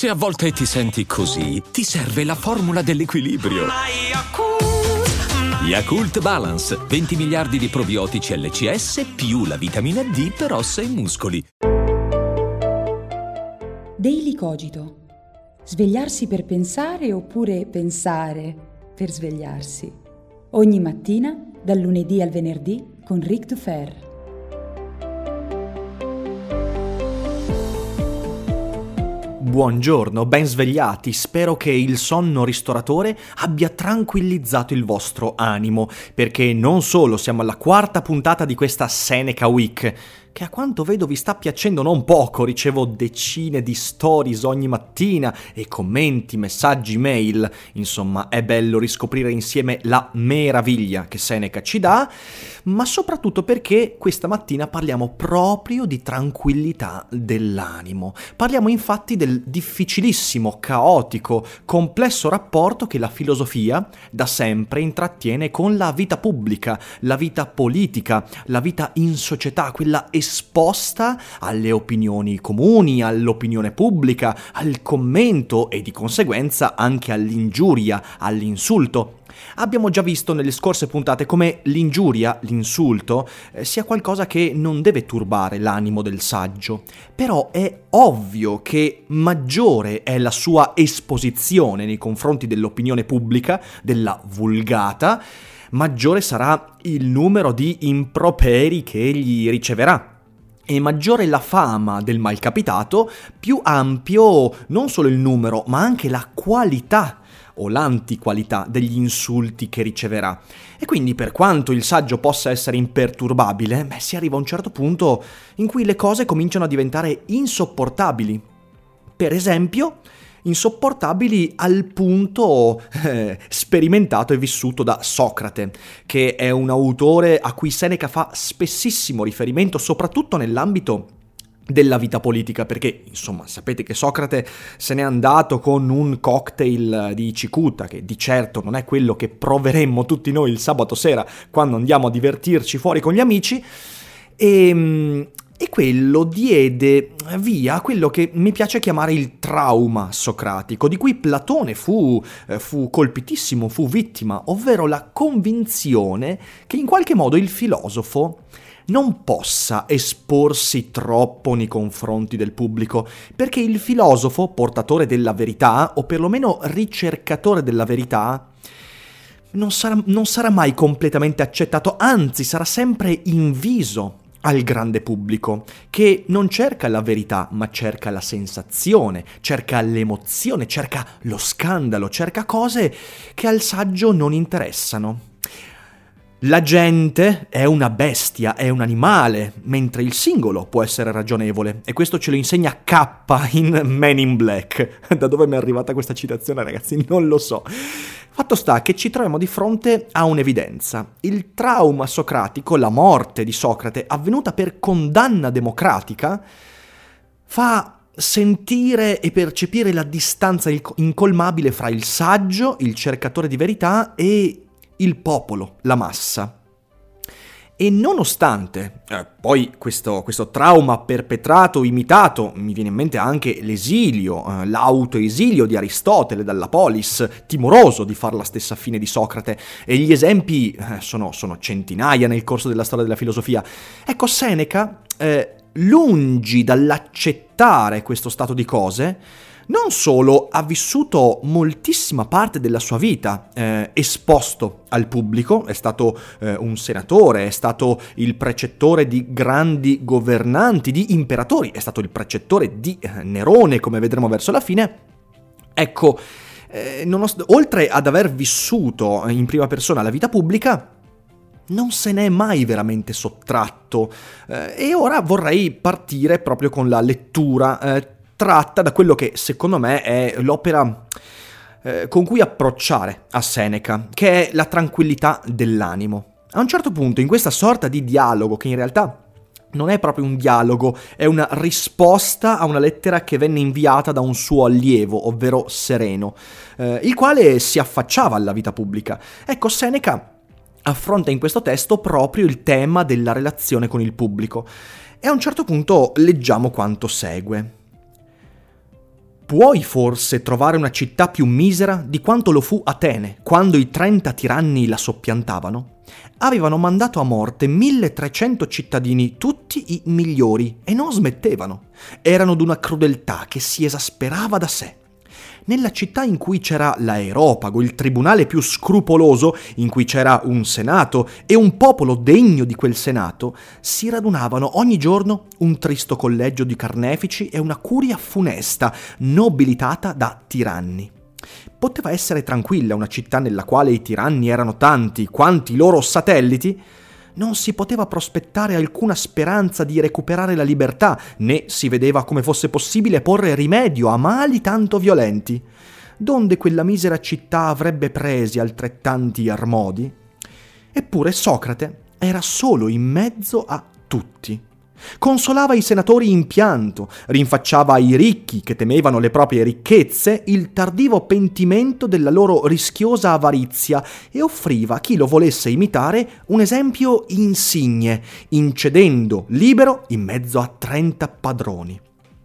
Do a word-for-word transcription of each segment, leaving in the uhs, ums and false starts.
Se a volte ti senti così, ti serve la formula dell'equilibrio. Yakult Balance, venti miliardi di probiotici L C S più la vitamina D per ossa e muscoli. Daily Cogito. Svegliarsi per pensare oppure pensare per svegliarsi. Ogni mattina, dal lunedì al venerdì, con Ric Dufer. Buongiorno, ben svegliati, spero che il sonno ristoratore abbia tranquillizzato il vostro animo, perché non solo siamo alla quarta puntata di questa Seneca Week, che a quanto vedo vi sta piacendo non poco, ricevo decine di stories ogni mattina e commenti, messaggi, mail, insomma è bello riscoprire insieme la meraviglia che Seneca ci dà, ma soprattutto perché questa mattina parliamo proprio di tranquillità dell'animo. Parliamo infatti del difficilissimo, caotico, complesso rapporto che la filosofia da sempre intrattiene con la vita pubblica, la vita politica, la vita in società, quella esposta alle opinioni comuni, all'opinione pubblica, al commento e di conseguenza anche all'ingiuria, all'insulto. Abbiamo già visto nelle scorse puntate come l'ingiuria, l'insulto, eh, sia qualcosa che non deve turbare l'animo del saggio, però è ovvio che maggiore è la sua esposizione nei confronti dell'opinione pubblica, della vulgata, maggiore sarà il numero di improperi che egli riceverà. E maggiore la fama del malcapitato, più ampio non solo il numero, ma anche la qualità o l'antiqualità degli insulti che riceverà. E quindi per quanto il saggio possa essere imperturbabile, beh, si arriva a un certo punto in cui le cose cominciano a diventare insopportabili. Per esempio, insopportabili al punto eh, sperimentato e vissuto da Socrate, che è un autore a cui Seneca fa spessissimo riferimento, soprattutto nell'ambito della vita politica, perché insomma sapete che Socrate se n'è andato con un cocktail di cicuta, che di certo non è quello che proveremmo tutti noi il sabato sera quando andiamo a divertirci fuori con gli amici, e... E quello diede via a quello che mi piace chiamare il trauma socratico, di cui Platone fu, eh, fu colpitissimo, fu vittima, ovvero la convinzione che in qualche modo il filosofo non possa esporsi troppo nei confronti del pubblico, perché il filosofo, portatore della verità, o perlomeno ricercatore della verità, non sarà, non sarà mai completamente accettato, anzi sarà sempre inviso al grande pubblico, che non cerca la verità, ma cerca la sensazione, cerca l'emozione, cerca lo scandalo, cerca cose che al saggio non interessano. La gente è una bestia, è un animale, mentre il singolo può essere ragionevole, e questo ce lo insegna K in Men in Black. Da dove mi è arrivata questa citazione, ragazzi? Non lo so. Fatto sta che ci troviamo di fronte a un'evidenza. Il trauma socratico, la morte di Socrate, avvenuta per condanna democratica, fa sentire e percepire la distanza incolmabile fra il saggio, il cercatore di verità, e il popolo, la massa. E nonostante eh, poi questo, questo trauma perpetrato, imitato, mi viene in mente anche l'esilio, eh, l'autoesilio di Aristotele dalla polis, timoroso di far la stessa fine di Socrate, e gli esempi eh, sono, sono centinaia nel corso della storia della filosofia. Ecco, Seneca, eh, lungi dall'accettare questo stato di cose, non solo ha vissuto moltissima parte della sua vita eh, esposto al pubblico, è stato eh, un senatore, è stato il precettore di grandi governanti, di imperatori, è stato il precettore di eh, Nerone, come vedremo verso la fine. Ecco, eh, nonost- oltre ad aver vissuto in prima persona la vita pubblica, non se ne è mai veramente sottratto, eh, e ora vorrei partire proprio con la lettura eh, tratta da quello che secondo me è l'opera eh, con cui approcciare a Seneca, che è la tranquillità dell'animo. A un certo punto, in questa sorta di dialogo, che in realtà non è proprio un dialogo, è una risposta a una lettera che venne inviata da un suo allievo, ovvero Sereno, eh, il quale si affacciava alla vita pubblica. Ecco, Seneca affronta in questo testo proprio il tema della relazione con il pubblico, e a un certo punto leggiamo quanto segue. Puoi forse trovare una città più misera di quanto lo fu Atene, quando i trenta tiranni la soppiantavano? Avevano mandato a morte milletrecento cittadini, tutti i migliori, e non smettevano. Erano d'una crudeltà che si esasperava da sé. Nella città in cui c'era l'aeropago, il tribunale più scrupoloso, in cui c'era un senato e un popolo degno di quel senato, si radunavano ogni giorno un tristo collegio di carnefici e una curia funesta, nobilitata da tiranni. Poteva essere tranquilla una città nella quale i tiranni erano tanti quanti i loro satelliti? Non si poteva prospettare alcuna speranza di recuperare la libertà, né si vedeva come fosse possibile porre rimedio a mali tanto violenti. Donde quella misera città avrebbe presi altrettanti armodi? Eppure Socrate era solo in mezzo a tutti. Consolava i senatori in pianto, rinfacciava ai ricchi che temevano le proprie ricchezze il tardivo pentimento della loro rischiosa avarizia e offriva a chi lo volesse imitare un esempio insigne, incedendo libero in mezzo a trenta padroni.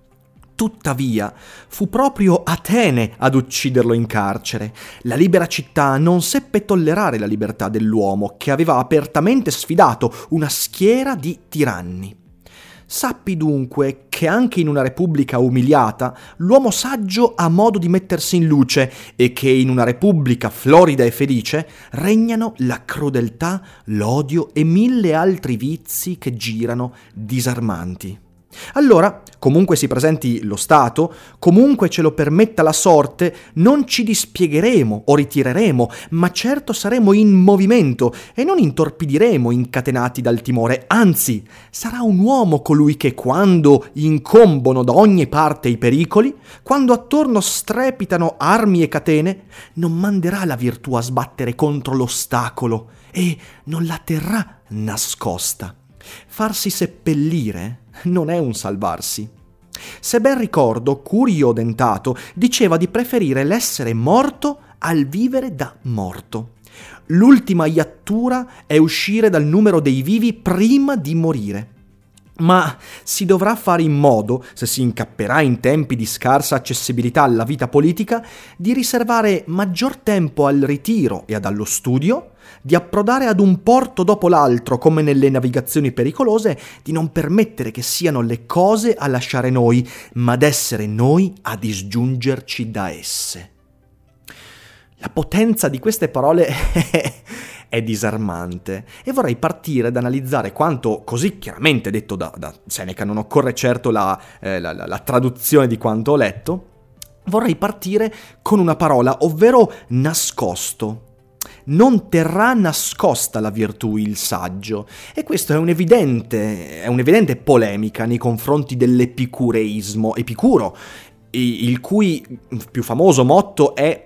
Tuttavia, fu proprio Atene ad ucciderlo in carcere. La libera città non seppe tollerare la libertà dell'uomo, che aveva apertamente sfidato una schiera di tiranni. Sappi dunque che anche in una repubblica umiliata l'uomo saggio ha modo di mettersi in luce e che in una repubblica florida e felice regnano la crudeltà, l'odio e mille altri vizi che girano disarmanti. Allora, comunque si presenti lo Stato, comunque ce lo permetta la sorte, non ci dispiegheremo o ritireremo, ma certo saremo in movimento e non intorpidiremo incatenati dal timore, anzi, sarà un uomo colui che quando incombono da ogni parte i pericoli, quando attorno strepitano armi e catene, non manderà la virtù a sbattere contro l'ostacolo e non la terrà nascosta. Farsi seppellire non è un salvarsi. Se ben ricordo, Curio Dentato diceva di preferire l'essere morto al vivere da morto. L'ultima iattura è uscire dal numero dei vivi prima di morire. Ma si dovrà fare in modo, se si incapperà in tempi di scarsa accessibilità alla vita politica, di riservare maggior tempo al ritiro e ad allo studio, di approdare ad un porto dopo l'altro come nelle navigazioni pericolose, di non permettere che siano le cose a lasciare noi, ma d'essere noi a disgiungerci da esse. La potenza di queste parole è disarmante e vorrei partire ad analizzare quanto, così chiaramente detto da, da Seneca, non occorre certo la, eh, la, la, la traduzione di quanto ho letto, vorrei partire con una parola, ovvero nascosto. Non terrà nascosta la virtù il saggio, e questo è un'evidente, è un'evidente polemica nei confronti dell'epicureismo. Epicuro, il cui più famoso motto è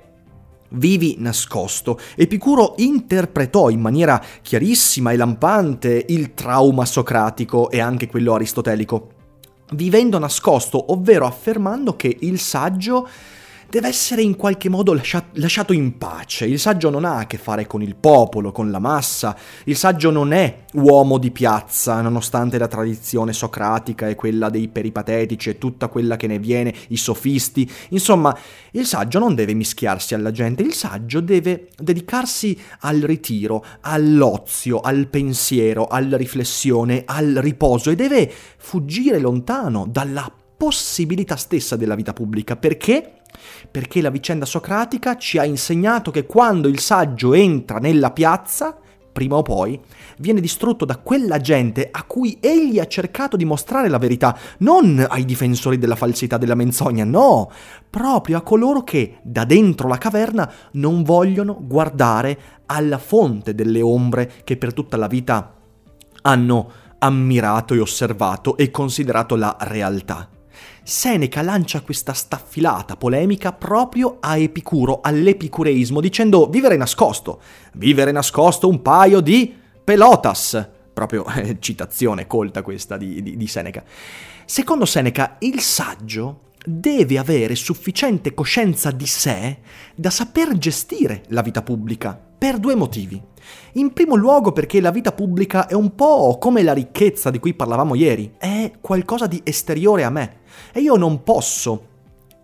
vivi nascosto. Epicuro interpretò in maniera chiarissima e lampante il trauma socratico e anche quello aristotelico, vivendo nascosto, ovvero affermando che il saggio deve essere in qualche modo lasciato in pace. Il saggio non ha a che fare con il popolo, con la massa. Il saggio non è uomo di piazza, nonostante la tradizione socratica e quella dei peripatetici e tutta quella che ne viene, i sofisti. Insomma, il saggio non deve mischiarsi alla gente. Il saggio deve dedicarsi al ritiro, all'ozio, al pensiero, alla riflessione, al riposo, e deve fuggire lontano dalla possibilità stessa della vita pubblica. Perché? Perché la vicenda socratica ci ha insegnato che quando il saggio entra nella piazza, prima o poi, viene distrutto da quella gente a cui egli ha cercato di mostrare la verità, non ai difensori della falsità, della menzogna, no, proprio a coloro che, da dentro la caverna, non vogliono guardare alla fonte delle ombre che per tutta la vita hanno ammirato e osservato e considerato la realtà. Seneca lancia questa staffilata polemica proprio a Epicuro, all'epicureismo, dicendo vivere nascosto, vivere nascosto un paio di pelotas, proprio eh, citazione colta questa di, di, di Seneca. Secondo Seneca, il saggio deve avere sufficiente coscienza di sé da saper gestire la vita pubblica, per due motivi. In primo luogo perché la vita pubblica è un po' come la ricchezza di cui parlavamo ieri, è qualcosa di esteriore a me e io non posso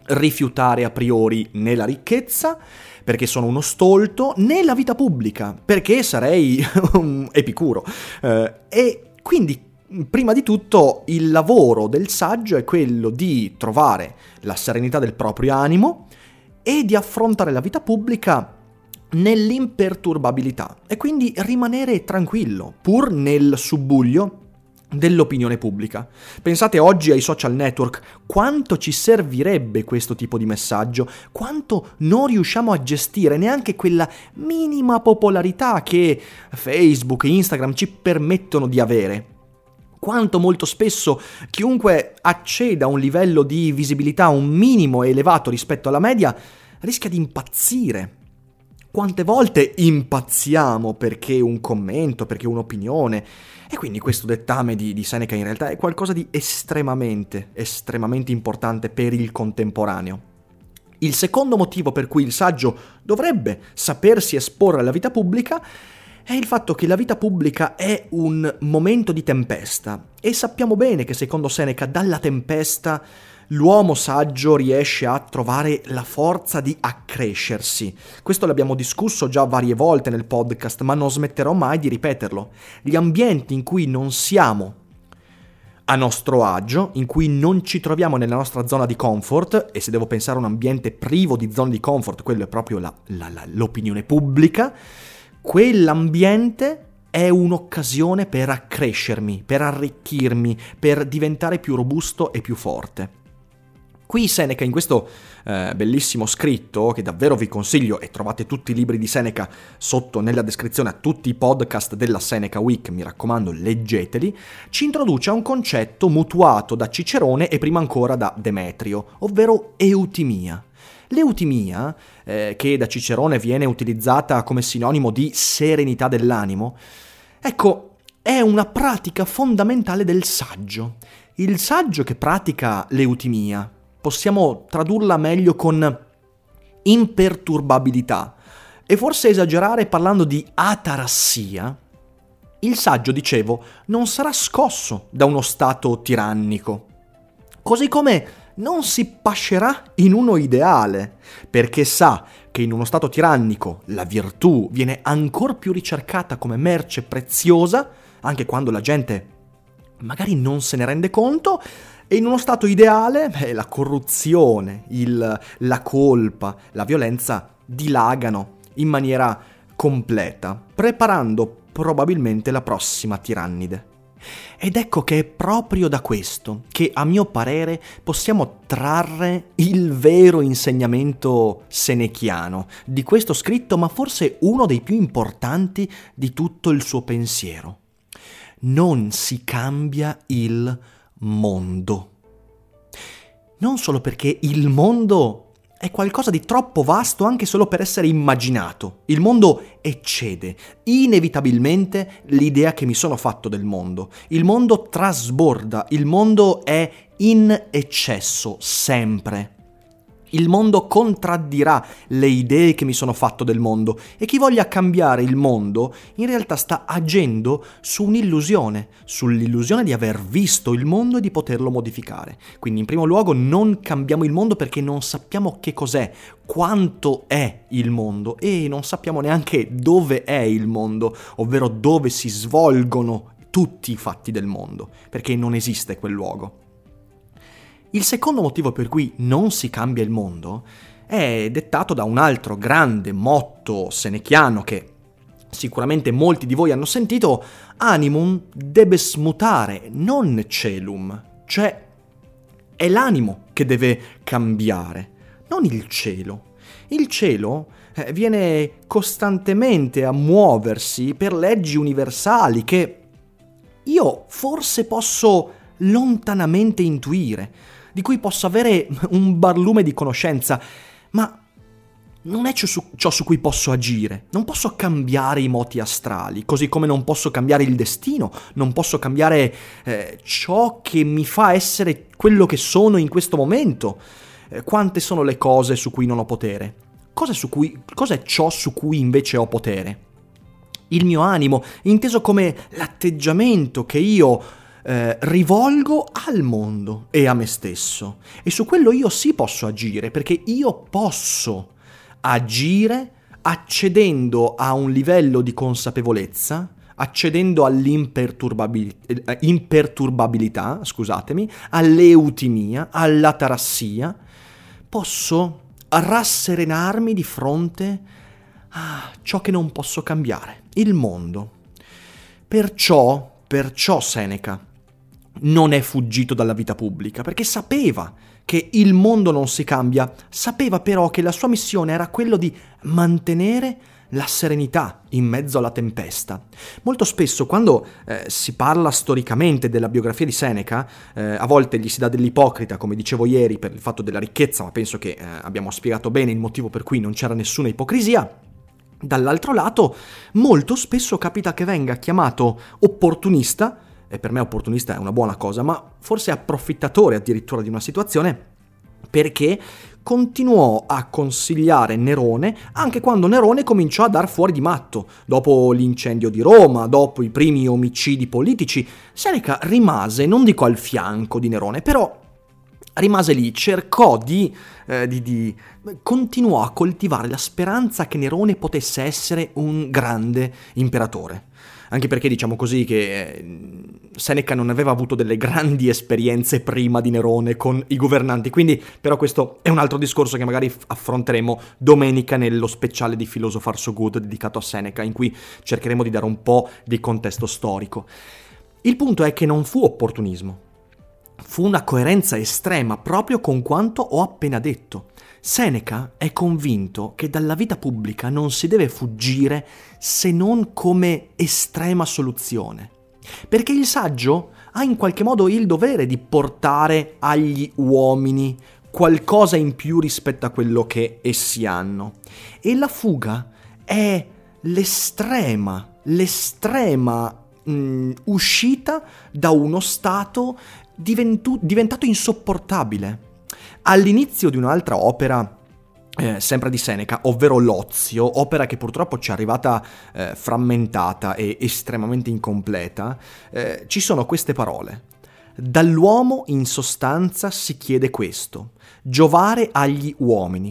rifiutare a priori né la ricchezza, perché sono uno stolto, né la vita pubblica, perché sarei un epicuro. Eh, e quindi, prima di tutto, il lavoro del saggio è quello di trovare la serenità del proprio animo e di affrontare la vita pubblica nell'imperturbabilità e quindi rimanere tranquillo, pur nel subbuglio dell'opinione pubblica. Pensate oggi ai social network, quanto ci servirebbe questo tipo di messaggio, quanto non riusciamo a gestire neanche quella minima popolarità che Facebook e Instagram ci permettono di avere. Quanto molto spesso chiunque acceda a un livello di visibilità un minimo elevato rispetto alla media rischia di impazzire. Quante volte impazziamo perché un commento, perché un'opinione. E quindi questo dettame di, di Seneca in realtà è qualcosa di estremamente, estremamente importante per il contemporaneo. Il secondo motivo per cui il saggio dovrebbe sapersi esporre alla vita pubblica è il fatto che la vita pubblica è un momento di tempesta. E sappiamo bene che secondo Seneca dalla tempesta l'uomo saggio riesce a trovare la forza di accrescersi. Questo l'abbiamo discusso già varie volte nel podcast, ma non smetterò mai di ripeterlo. Gli ambienti in cui non siamo a nostro agio, in cui non ci troviamo nella nostra zona di comfort, e se devo pensare a un ambiente privo di zone di comfort, quello è proprio la, la, la, l'opinione pubblica, quell'ambiente è un'occasione per accrescermi, per arricchirmi, per diventare più robusto e più forte. Qui Seneca, in questo eh, bellissimo scritto, che davvero vi consiglio, e trovate tutti i libri di Seneca sotto nella descrizione a tutti i podcast della Seneca Week, mi raccomando, leggeteli, ci introduce a un concetto mutuato da Cicerone e prima ancora da Demetrio, ovvero eutimia. L'eutimia, eh, che da Cicerone viene utilizzata come sinonimo di serenità dell'animo, ecco, è una pratica fondamentale del saggio. Il saggio che pratica l'eutimia, possiamo tradurla meglio con imperturbabilità e forse esagerare parlando di atarassia. Il saggio, dicevo, non sarà scosso da uno stato tirannico, così come non si pascerà in uno ideale, perché sa che in uno stato tirannico la virtù viene ancor più ricercata come merce preziosa, anche quando la gente magari non se ne rende conto, e in uno stato ideale beh, la corruzione, il, la colpa, la violenza dilagano in maniera completa, preparando probabilmente la prossima tirannide. Ed ecco che è proprio da questo che, a mio parere, possiamo trarre il vero insegnamento senechiano di questo scritto, ma forse uno dei più importanti di tutto il suo pensiero. Non si cambia il mondo. Non solo perché il mondo è qualcosa di troppo vasto anche solo per essere immaginato. Il mondo eccede inevitabilmente l'idea che mi sono fatto del mondo. Il mondo trasborda, il mondo è in eccesso, sempre. Il mondo contraddirà le idee che mi sono fatto del mondo e chi voglia cambiare il mondo in realtà sta agendo su un'illusione, sull'illusione di aver visto il mondo e di poterlo modificare. Quindi in primo luogo non cambiamo il mondo perché non sappiamo che cos'è, quanto è il mondo e non sappiamo neanche dove è il mondo, ovvero dove si svolgono tutti i fatti del mondo, perché non esiste quel luogo. Il secondo motivo per cui non si cambia il mondo è dettato da un altro grande motto senechiano che sicuramente molti di voi hanno sentito: animum debes mutare, non celum, cioè è l'animo che deve cambiare, non il cielo. Il cielo eh, viene costantemente a muoversi per leggi universali che io forse posso lontanamente intuire, di cui posso avere un barlume di conoscenza, ma non è ciò su, ciò su cui posso agire. Non posso cambiare i moti astrali, così come non posso cambiare il destino, non posso cambiare eh, ciò che mi fa essere quello che sono in questo momento. Eh, quante sono le cose su cui non ho potere? Cosa, su cui, cosa è ciò su cui invece ho potere? Il mio animo, inteso come l'atteggiamento che io eh, rivolgo al mondo e a me stesso. E su quello io sì posso agire, perché io posso agire accedendo a un livello di consapevolezza, accedendo all'imperturbabilità, imperturbabilità, scusatemi, all'eutimia, all'atarassia. Posso rasserenarmi di fronte a ciò che non posso cambiare, il mondo. Perciò, perciò Seneca non è fuggito dalla vita pubblica, perché sapeva che il mondo non si cambia, sapeva però che la sua missione era quello di mantenere la serenità in mezzo alla tempesta. Molto spesso quando eh, si parla storicamente della biografia di Seneca, eh, a volte gli si dà dell'ipocrita, come dicevo ieri, per il fatto della ricchezza, ma penso che eh, abbiamo spiegato bene il motivo per cui non c'era nessuna ipocrisia. Dall'altro lato, molto spesso capita che venga chiamato opportunista, e per me opportunista è una buona cosa, ma forse approfittatore addirittura di una situazione, perché continuò a consigliare Nerone anche quando Nerone cominciò a dar fuori di matto. Dopo l'incendio di Roma, dopo i primi omicidi politici, Seneca rimase, non dico al fianco di Nerone, però rimase lì, cercò di, eh, di, di... continuò a coltivare la speranza che Nerone potesse essere un grande imperatore. Anche perché diciamo così che Seneca non aveva avuto delle grandi esperienze prima di Nerone con i governanti, quindi però questo è un altro discorso che magari affronteremo domenica nello speciale di Philosopher So Good dedicato a Seneca, in cui cercheremo di dare un po' di contesto storico. Il punto è che non fu opportunismo, fu una coerenza estrema proprio con quanto ho appena detto. Seneca è convinto che dalla vita pubblica non si deve fuggire se non come estrema soluzione, perché il saggio ha in qualche modo il dovere di portare agli uomini qualcosa in più rispetto a quello che essi hanno, e la fuga è l'estrema, l'estrema mh, uscita da uno stato diventu- diventato insopportabile. All'inizio di un'altra opera, eh, sempre di Seneca, ovvero L'Ozio, opera che purtroppo ci è arrivata eh, frammentata e estremamente incompleta, eh, ci sono queste parole. Dall'uomo in sostanza si chiede questo, giovare agli uomini.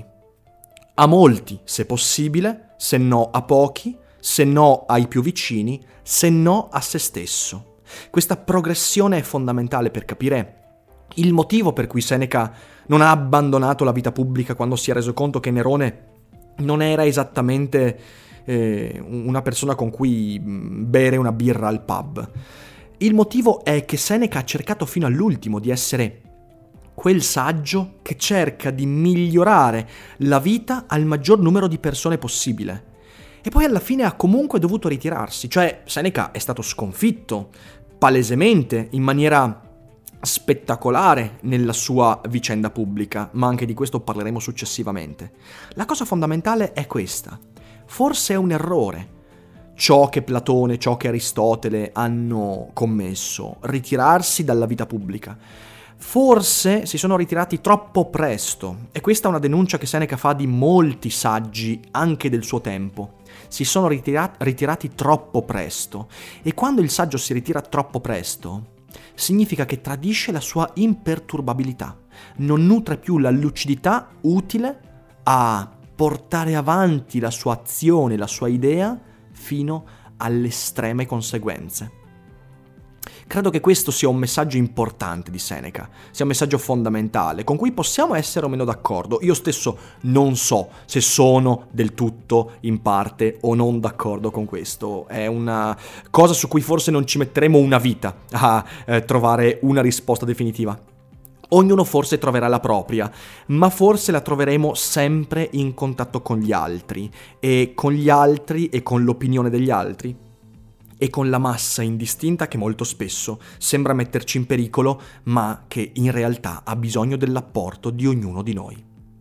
A molti, se possibile, se no a pochi, se no ai più vicini, se no a se stesso. Questa progressione è fondamentale per capire il motivo per cui Seneca non ha abbandonato la vita pubblica quando si è reso conto che Nerone non era esattamente eh, una persona con cui bere una birra al pub. Il motivo è che Seneca ha cercato fino all'ultimo di essere quel saggio che cerca di migliorare la vita al maggior numero di persone possibile. E poi alla fine ha comunque dovuto ritirarsi, cioè Seneca è stato sconfitto palesemente, in maniera spettacolare nella sua vicenda pubblica, ma anche di questo parleremo successivamente. La cosa fondamentale è questa. Forse è un errore ciò che Platone, ciò che Aristotele hanno commesso, ritirarsi dalla vita pubblica. Forse si sono ritirati troppo presto, e questa è una denuncia che Seneca fa di molti saggi anche del suo tempo. Si sono ritirati, ritirati troppo presto, e quando il saggio si ritira troppo presto significa che tradisce la sua imperturbabilità, non nutre più la lucidità utile a portare avanti la sua azione, la sua idea fino alle estreme conseguenze. Credo che questo sia un messaggio importante di Seneca, sia un messaggio fondamentale, con cui possiamo essere o meno d'accordo. Io stesso non so se sono del tutto, in parte, o non d'accordo con questo. È una cosa su cui forse non ci metteremo una vita a eh, trovare una risposta definitiva. Ognuno forse troverà la propria, ma forse la troveremo sempre in contatto con gli altri, e con gli altri e con l'opinione degli altri, e con la massa indistinta che molto spesso sembra metterci in pericolo, ma che in realtà ha bisogno dell'apporto di ognuno di noi.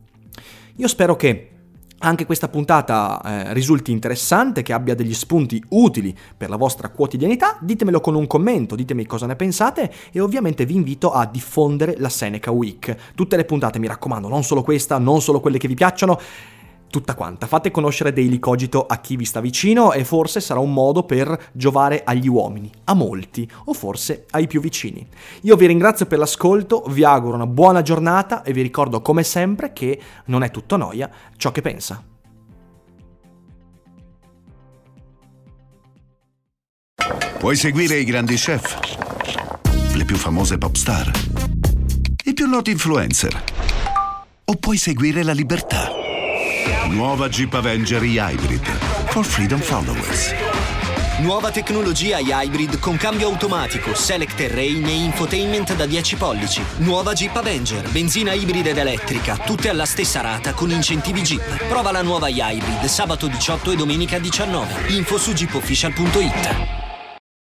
Io spero che anche questa puntata eh, risulti interessante, che abbia degli spunti utili per la vostra quotidianità. Ditemelo con un commento, ditemi cosa ne pensate, e ovviamente vi invito a diffondere la Seneca Week. Tutte le puntate, mi raccomando, non solo questa, non solo quelle che vi piacciono. tutta quanta. Fate conoscere Daily Cogito a chi vi sta vicino e forse sarà un modo per giovare agli uomini, a molti, o forse ai più vicini. Io vi ringrazio per l'ascolto, vi auguro una buona giornata e vi ricordo come sempre che non è tutto noia ciò che pensa. Puoi seguire i grandi chef, le più famose pop star, i più noti influencer, o puoi seguire la libertà. Nuova Jeep Avenger e-Hybrid for freedom followers. Nuova tecnologia e-Hybrid con cambio automatico, select terrain e infotainment da dieci pollici. Nuova Jeep Avenger, benzina ibrida ed elettrica, tutte alla stessa rata con incentivi Jeep. Prova la nuova e-Hybrid sabato diciotto e domenica diciannove. Info su jeep official punto it.